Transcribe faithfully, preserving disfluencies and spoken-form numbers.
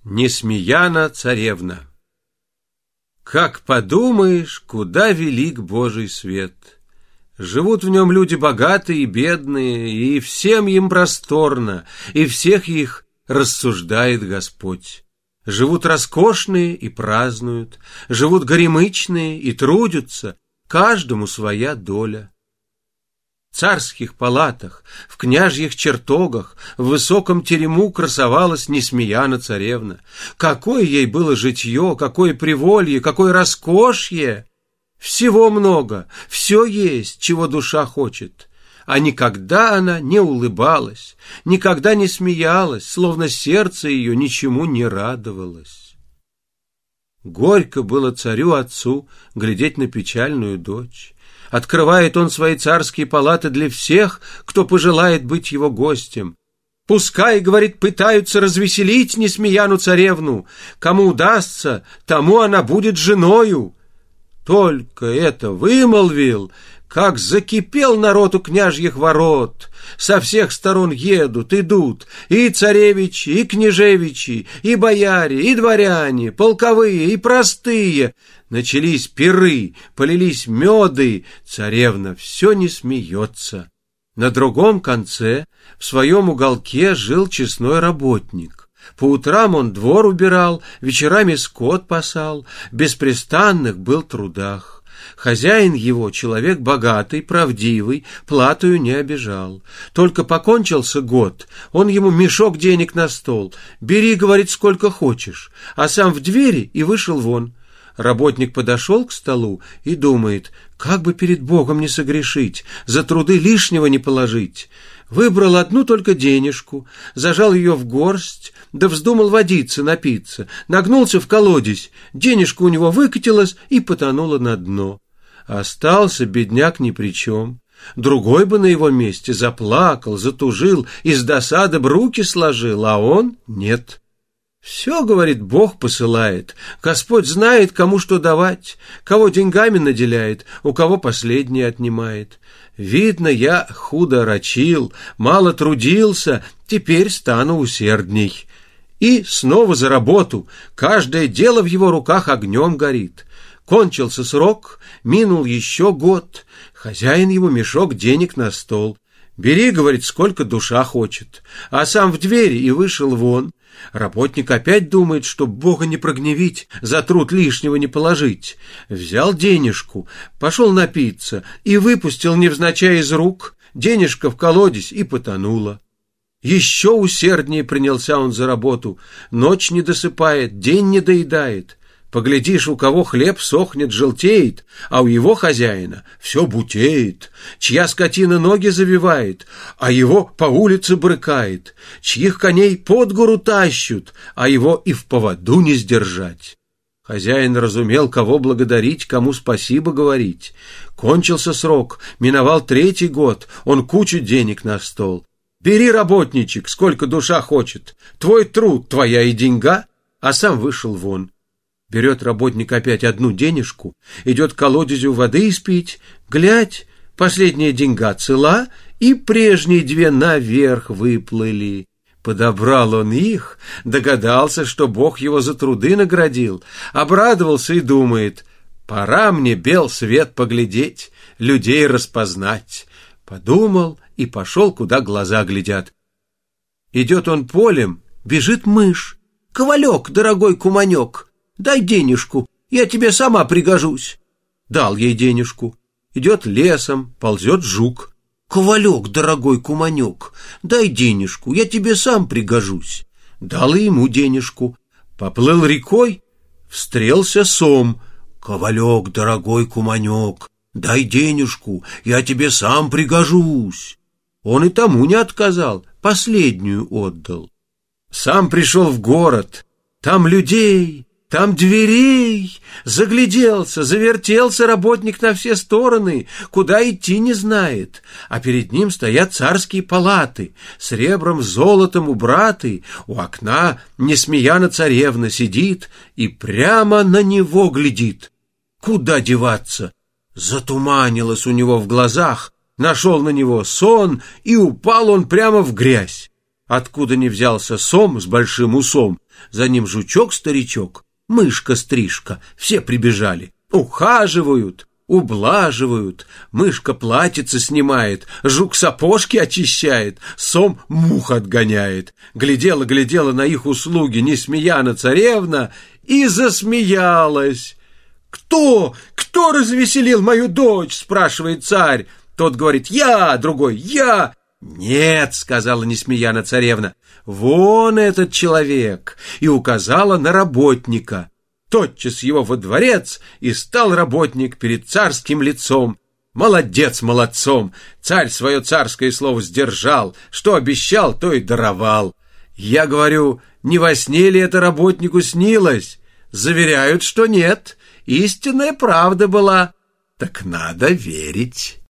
Несмеяна царевна. Как подумаешь, куда велик Божий свет! Живут в нем люди богатые и бедные, и всем им просторно, и всех их рассуждает Господь. Живут роскошные и празднуют, живут горемычные и трудятся, каждому своя доля. В царских палатах, в княжьих чертогах, в высоком терему красовалась Несмеяна царевна. Какое ей было житье, какое приволье, какое роскошье! Всего много, все есть, чего душа хочет. А никогда она не улыбалась, никогда не смеялась, словно сердце ее ничему не радовалось. Горько было царю-отцу глядеть на печальную дочь. Открывает он свои царские палаты для всех, кто пожелает быть его гостем. Пускай, говорит, пытаются развеселить Несмеяну царевну. Кому удастся, тому она будет женою. Только это вымолвил, как закипел народ у княжьих ворот. Со всех сторон едут, идут и царевичи, и княжевичи, и бояре, и дворяне, полковые, и простые. Начались пиры, полились меды, царевна все не смеется. На другом конце, в своем уголке, жил честной работник. По утрам он двор убирал, вечерами скот пасал, в беспрестанных был трудах. Хозяин его, человек богатый, правдивый, платою не обижал. Только покончился год, он ему мешок денег на стол. «Бери, — говорит, — сколько хочешь», а сам в двери и вышел вон. Работник подошел к столу и думает, как бы перед Богом не согрешить, за труды лишнего не положить. Выбрал одну только денежку, зажал ее в горсть, да вздумал водиться, напиться, нагнулся в колодезь, денежка у него выкатилась и потонула на дно. Остался бедняк ни при чем. Другой бы на его месте заплакал, затужил, из досады б руки сложил, а он нет. Все, говорит, Бог посылает, Господь знает, кому что давать, кого деньгами наделяет, у кого последнее отнимает. Видно, я худо рачил, мало трудился, теперь стану усердней. И снова за работу, каждое дело в его руках огнем горит. Кончился срок, минул еще год, хозяин ему мешок денег на стол. «Бери, — говорит, — сколько душа хочет», а сам в двери и вышел вон. Работник опять думает, чтоб Бога не прогневить, за труд лишнего не положить. Взял денежку, пошел напиться и выпустил невзначай из рук, денежка в колодезь и потонула. Еще усерднее принялся он за работу, ночь не досыпает, день не доедает. Поглядишь, у кого хлеб сохнет, желтеет, а у его хозяина все бутеет, чья скотина ноги завивает, а его по улице брыкает, чьих коней под гору тащут, а его и в поводу не сдержать. Хозяин разумел, кого благодарить, кому спасибо говорить. Кончился срок, миновал третий год, он кучу денег на стол. «Бери, работничек, сколько душа хочет, твой труд, твоя и деньга», а сам вышел вон. Берет работник опять одну денежку, идет к колодезю воды испить, глядь, последняя деньга цела, и прежние две наверх выплыли. Подобрал он их, догадался, что Бог его за труды наградил, обрадовался и думает, пора мне бел свет поглядеть, людей распознать. Подумал и пошел, куда глаза глядят. Идет он полем, бежит мышь. «Ковалек, дорогой куманек, дай денежку, я тебе сама пригожусь». Дал ей денежку. Идет лесом, ползет жук. «Ковалек, дорогой куманек, дай денежку, я тебе сам пригожусь». Дал и ему денежку. Поплыл рекой, встрелся сом. «Ковалек, дорогой куманек, дай денежку, я тебе сам пригожусь». Он и тому не отказал, последнюю отдал. Сам пришел в город, там людей, там дверей. Загляделся, завертелся работник на все стороны, куда идти не знает. А перед ним стоят царские палаты, сребром, золотом убраты. У окна Несмеяна царевна сидит и прямо на него глядит. Куда деваться? Затуманилось у него в глазах, нашел на него сон, и упал он прямо в грязь. Откуда ни взялся сом с большим усом, за ним жучок-старичок, мышка-стрижка, все прибежали, ухаживают, ублаживают, мышка платьице снимает, жук сапожки очищает, сом мух отгоняет. Глядела-глядела на их услуги Несмеяна царевна и засмеялась. «Кто? Кто развеселил мою дочь?» — спрашивает царь. Тот говорит: «Я», другой: «Я». «Нет», — сказала Несмеяна царевна, — «вон этот человек», и указала на работника. Тотчас его во дворец, и стал работник перед царским лицом. Молодец молодцом, царь свое царское слово сдержал, что обещал, то и даровал. Я говорю, не во сне ли это работнику снилось? Заверяют, что нет, истинная правда была. Так надо верить.